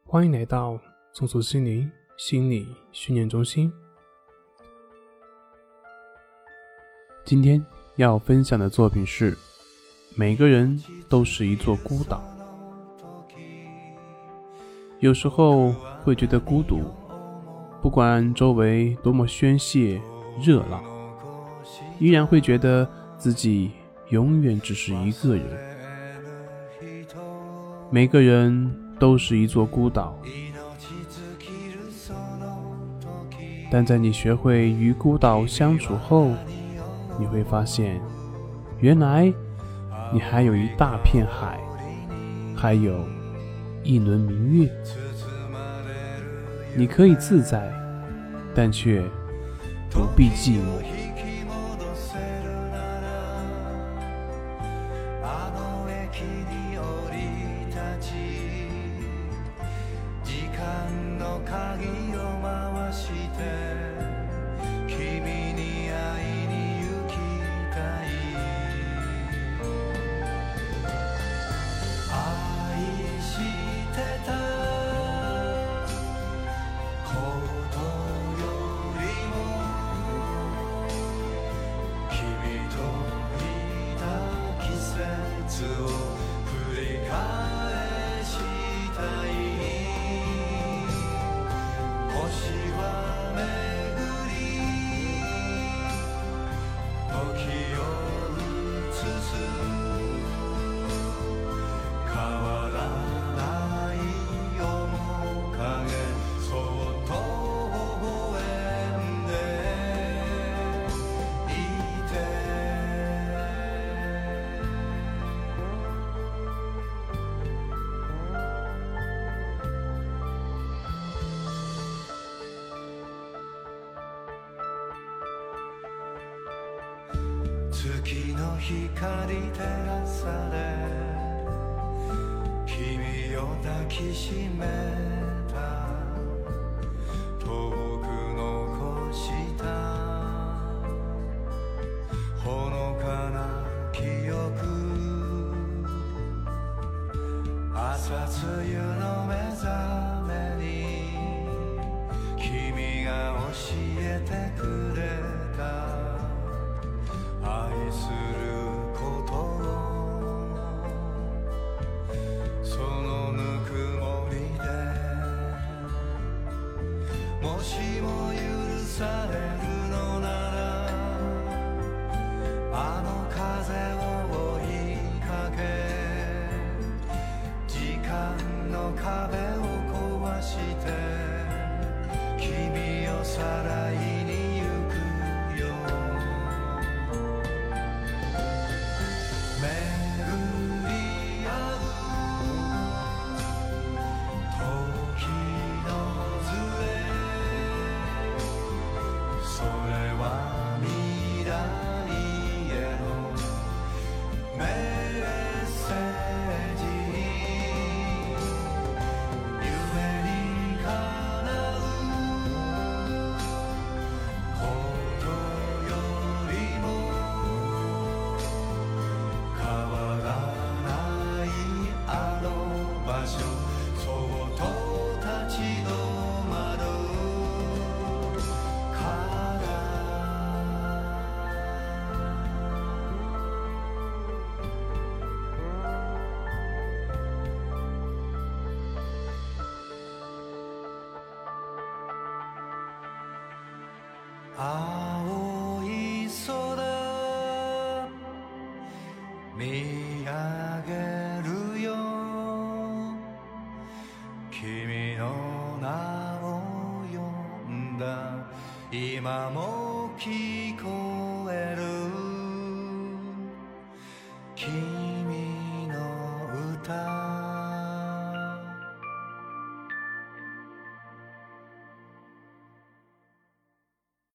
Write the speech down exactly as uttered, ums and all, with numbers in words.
欢迎来到松鼠心灵心理训练中心。今天要分享的作品是每个人都是一座孤岛。有时候会觉得孤独，不管周围多么喧嚣热闹，依然会觉得自己永远只是一个人。每个人都是一座孤岛，但在你学会与孤岛相处后，你会发现，原来你还有一大片海，还有一轮明月。你可以自在，但却不必寂寞。 月の光照らされ君を抱きしめた遠く残したほのかな記憶朝露の目覚めに君が教えてくれた愛することをそのぬくもりでもしも許されるのならあの風を追いかけ時間の壁を壊して君をさらいに行くよ青い空見上げるよ君の名を呼んだ今も聞こ